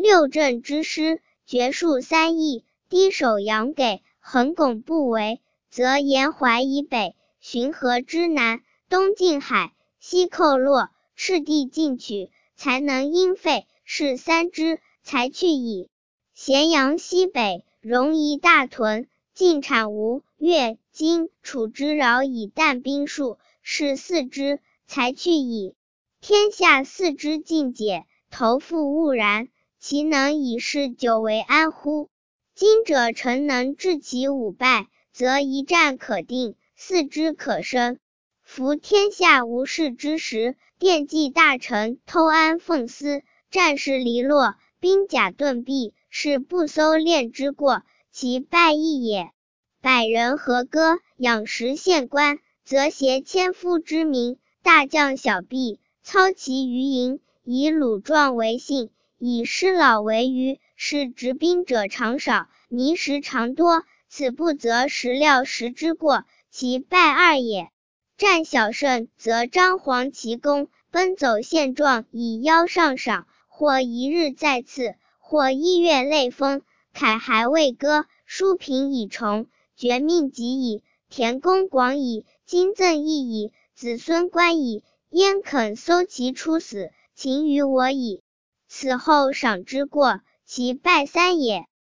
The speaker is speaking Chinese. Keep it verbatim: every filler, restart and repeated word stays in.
六镇之师，绝数三邑，低首阳给，横拱不为，则沿淮以北，循河之南，东进海，西寇洛，赤地进取，才能因废，是三支，才去矣。咸阳西北，戎夷大屯，尽产吴、越、金、楚之饶以啖兵数，是四支，才去矣。天下四支尽解，投复兀然，其能以是久为安乎？今者臣能治其五败，则一战可定，四支可生。夫天下无事之时，惦记大臣偷安奉私，战事离落，兵甲顿弊，是不搜练之过，其败亦也。百人和歌，养实县官，则挟千夫之名，大将小吏，操其余营，以鲁壮为信，以师老为余，是执兵者常少，迷时常多，此不择时料时之过，其败二也。战小胜，则张皇其功，奔走现状，以邀上赏，或一日再次，或一月累封，凯还未割，书评已重，绝命及矣，田公广矣，金赠义矣，子孙观矣，焉肯搜其出死，情于我矣。此后赏之过，其败三也。